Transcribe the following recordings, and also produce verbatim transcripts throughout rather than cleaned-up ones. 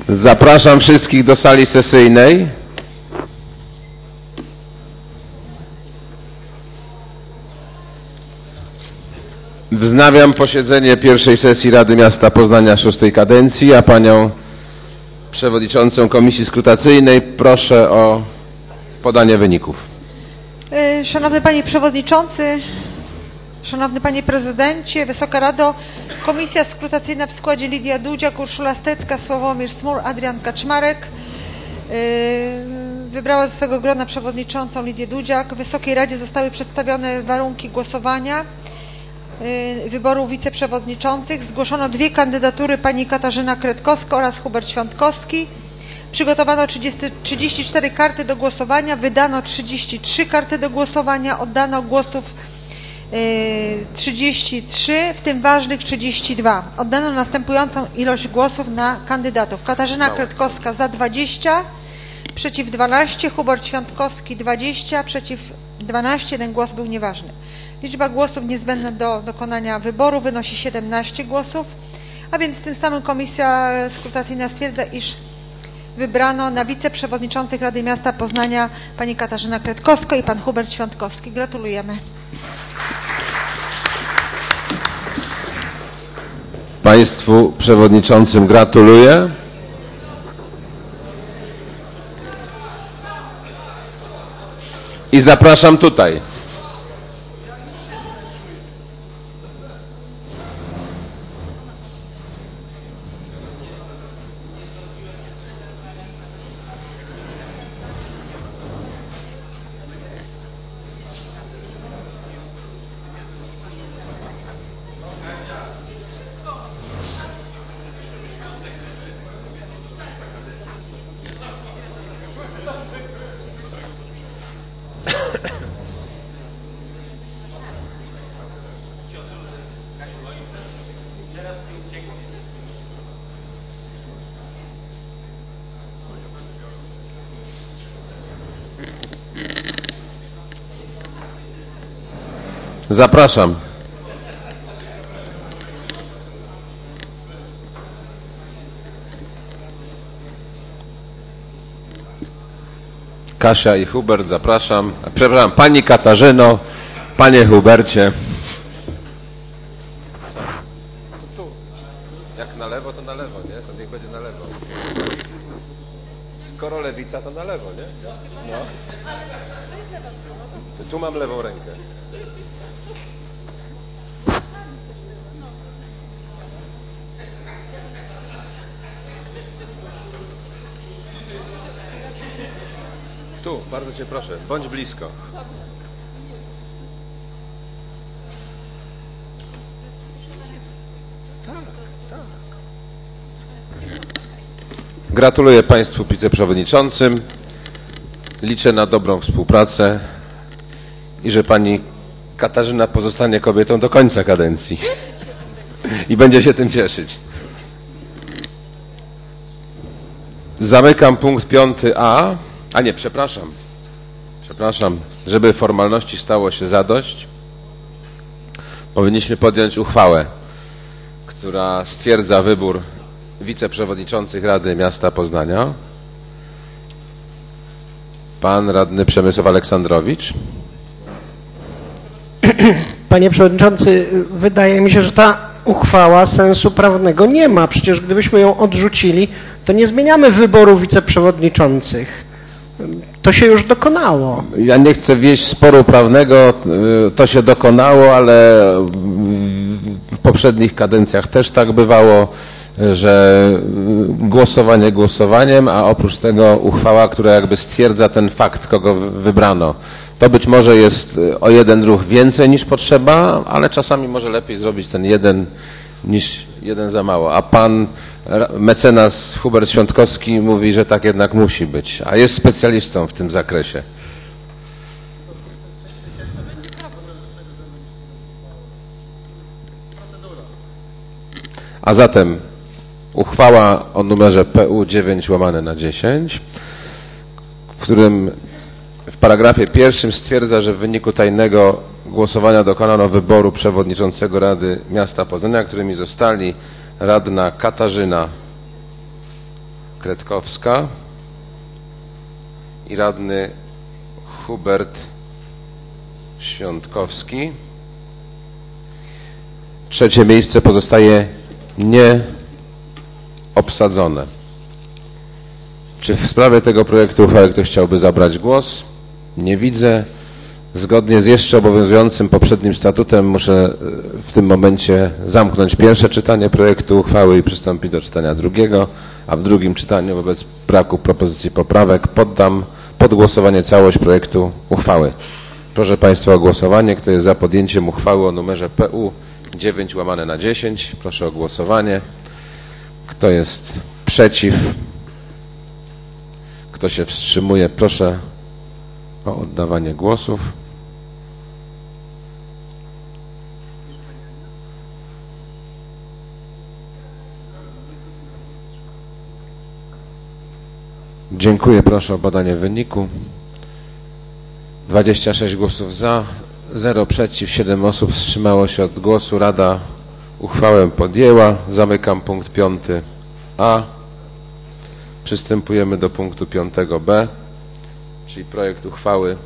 Zapraszam wszystkich do sali sesyjnej. Wznawiam posiedzenie pierwszej sesji Rady Miasta Poznania szóstej kadencji, a panią przewodniczącą Komisji Skrutacyjnej proszę o podanie wyników. Szanowny Panie Przewodniczący, Szanowny Panie Prezydencie, Wysoka Rado, Komisja Skrutacyjna w składzie Lidia Dudziak, Urszula Stecka, Sławomir Smur, Adrian Kaczmarek wybrała ze swego grona przewodniczącą Lidię Dudziak. Wysokiej Radzie zostały przedstawione warunki głosowania wyboru wiceprzewodniczących. Zgłoszono dwie kandydatury, pani Katarzyna Kretkowska oraz Hubert Świątkowski. Przygotowano trzydzieści cztery karty do głosowania, wydano trzydzieści trzy karty do głosowania, oddano głosów trzydzieści trzy, w tym ważnych trzydzieści dwa. Oddano następującą ilość głosów na kandydatów. Katarzyna Kretkowska za dwadzieścia, przeciw dwanaście, Hubert Świątkowski dwadzieścia, przeciw dwanaście, jeden głos był nieważny. Liczba głosów niezbędna do dokonania wyboru wynosi siedemnaście głosów, a więc tym samym Komisja Skrutacyjna stwierdza, iż wybrano na wiceprzewodniczących Rady Miasta Poznania pani Katarzyna Kretkowska i pan Hubert Świątkowski. Gratulujemy. Państwu przewodniczącym gratuluję. I zapraszam tutaj. Zapraszam. Kasia i Hubert, zapraszam. Przepraszam, pani Katarzyno, panie Hubercie. Tu. Jak na lewo, to na lewo, nie? To niech będzie na lewo. Skoro lewica, to na lewo, nie? No. Tu mam lewą rękę. Tu, bardzo cię proszę, bądź blisko. Tak, tak. Gratuluję państwu wiceprzewodniczącym. Liczę na dobrą współpracę i że pani Katarzyna pozostanie kobietą do końca kadencji. I będzie się tym cieszyć. Zamykam punkt piąty A. A nie, przepraszam. Przepraszam. Żeby formalności stało się zadość, powinniśmy podjąć uchwałę, która stwierdza wybór wiceprzewodniczących Rady Miasta Poznania. Pan radny Przemysław Aleksandrowicz. Panie Przewodniczący, wydaje mi się, że ta uchwała sensu prawnego nie ma. Przecież gdybyśmy ją odrzucili, to nie zmieniamy wyboru wiceprzewodniczących. To się już dokonało. Ja nie chcę wieść sporu prawnego, to się dokonało, ale w poprzednich kadencjach też tak bywało, że głosowanie głosowaniem, a oprócz tego uchwała, która jakby stwierdza ten fakt, kogo wybrano. To być może jest o jeden ruch więcej niż potrzeba, ale czasami może lepiej zrobić ten jeden niż jeden za mało. A pan mecenas Hubert Świątkowski mówi, że tak jednak musi być, a jest specjalistą w tym zakresie. A zatem uchwała o numerze P U dziewięć łamane na dziesięć, w którym w paragrafie pierwszym stwierdza, że w wyniku tajnego głosowania dokonano wyboru przewodniczącego Rady Miasta Poznania, którymi zostali radna Katarzyna Kretkowska i radny Hubert Świątkowski. Trzecie miejsce pozostaje nieobsadzone. Czy w sprawie tego projektu uchwały ktoś chciałby zabrać głos? Nie widzę. Zgodnie z jeszcze obowiązującym poprzednim statutem muszę w tym momencie zamknąć pierwsze czytanie projektu uchwały i przystąpić do czytania drugiego, a w drugim czytaniu wobec braku propozycji poprawek poddam pod głosowanie całość projektu uchwały. Proszę Państwa o głosowanie. Kto jest za podjęciem uchwały o numerze P U dziewięć łamane na dziesięć? Proszę o głosowanie. Kto jest przeciw? Kto się wstrzymuje? Proszę o oddawanie głosów. Dziękuję. Proszę o podanie wyniku. dwadzieścia sześć głosów za, zero przeciw, siedem osób wstrzymało się od głosu. Rada uchwałę podjęła. Zamykam punkt piąty A. Przystępujemy do punktu piątego B, czyli projekt uchwały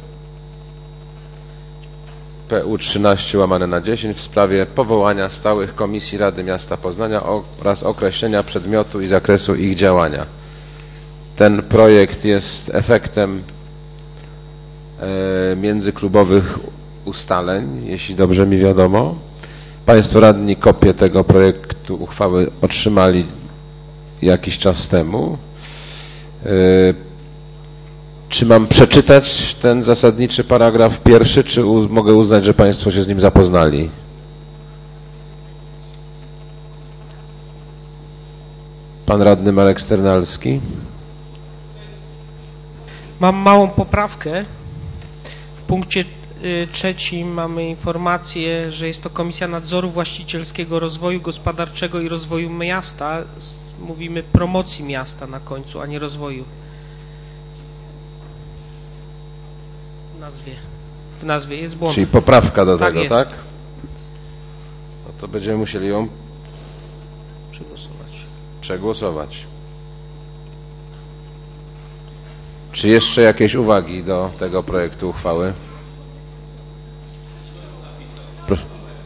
P U trzynaście łamane na dziesięć w sprawie powołania stałych komisji Rady Miasta Poznania oraz określenia przedmiotu i zakresu ich działania. Ten projekt jest efektem e, międzyklubowych ustaleń, jeśli dobrze mi wiadomo. Państwo radni kopię tego projektu uchwały otrzymali jakiś czas temu. E, czy mam przeczytać ten zasadniczy paragraf pierwszy, czy u, mogę uznać, że Państwo się z nim zapoznali? Pan radny Marek Sternalski. Mam małą poprawkę. W punkcie trzecim mamy informację, że jest to Komisja Nadzoru Właścicielskiego, Rozwoju Gospodarczego i Rozwoju Miasta. Mówimy promocji miasta na końcu, a nie rozwoju. W nazwie. W nazwie jest błąd. Czyli poprawka do tak tego, jest. tak? No to będziemy musieli ją przegłosować. przegłosować. Czy jeszcze jakieś uwagi do tego projektu uchwały? Proszę.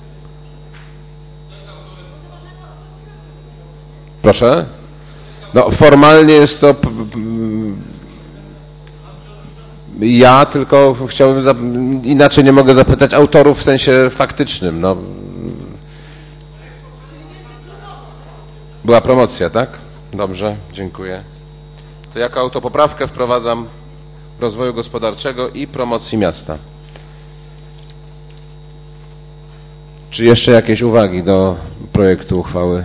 Proszę? No formalnie jest to ja, tylko chciałbym, inaczej nie mogę zapytać autorów w sensie faktycznym. No. Była promocja, tak? Dobrze, dziękuję. To jako autopoprawkę wprowadzam rozwoju gospodarczego i promocji miasta. Czy jeszcze jakieś uwagi do projektu uchwały?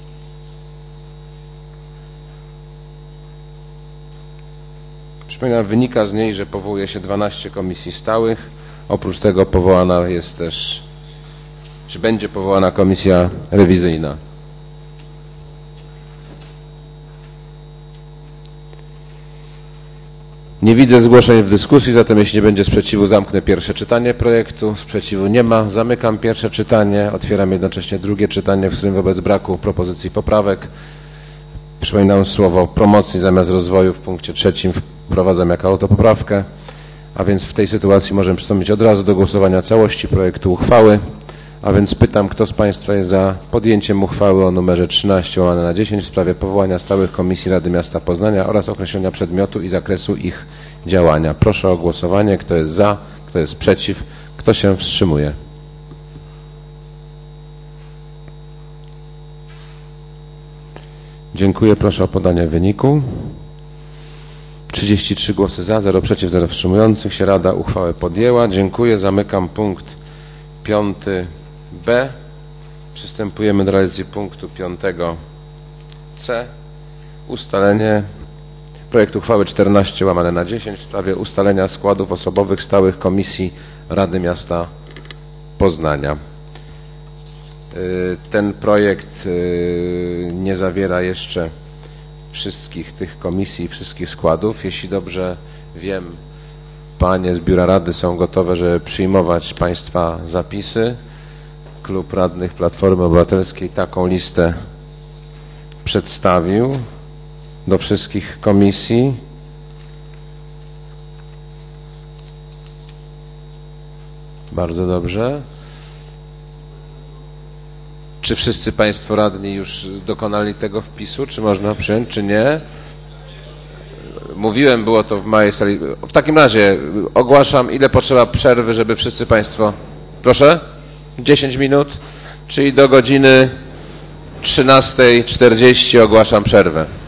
Przypominam, wynika z niej, że powołuje się dwanaście komisji stałych. Oprócz tego powołana jest też, czy będzie powołana komisja rewizyjna. Nie widzę zgłoszeń w dyskusji, zatem jeśli nie będzie sprzeciwu, zamknę pierwsze czytanie projektu. Sprzeciwu nie ma. Zamykam pierwsze czytanie. Otwieram jednocześnie drugie czytanie, w którym wobec braku propozycji poprawek, przypominam, słowo promocji zamiast rozwoju w punkcie trzecim wprowadzam jako autopoprawkę, a więc w tej sytuacji możemy przystąpić od razu do głosowania całości projektu uchwały. A więc pytam, kto z Państwa jest za podjęciem uchwały o numerze trzynaście łamane na dziesięć w sprawie powołania stałych komisji Rady Miasta Poznania oraz określenia przedmiotu i zakresu ich działania. Proszę o głosowanie. Kto jest za, kto jest przeciw, kto się wstrzymuje. Dziękuję. Proszę o podanie wyniku. trzydzieści trzy głosy za, zero przeciw, zero wstrzymujących się. Rada uchwałę podjęła. Dziękuję. Zamykam punkt piąty B. Przystępujemy do realizacji punktu piątego C. Ustalenie projektu uchwały czternaście łamane na dziesięć w sprawie ustalenia składów osobowych stałych komisji Rady Miasta Poznania. Ten projekt nie zawiera jeszcze wszystkich tych komisji, wszystkich składów. Jeśli dobrze wiem, panie z Biura Rady są gotowe, żeby przyjmować Państwa zapisy. Klub Radnych Platformy Obywatelskiej taką listę przedstawił. do wszystkich komisji. Bardzo dobrze. Czy wszyscy Państwo radni już dokonali tego wpisu? Czy można przyjąć, czy nie? Mówiłem, było to w mojej sali. W takim razie ogłaszam, ile potrzeba przerwy, żeby wszyscy Państwo... Proszę? dziesięć minut, czyli do godziny trzynastej czterdzieści ogłaszam przerwę.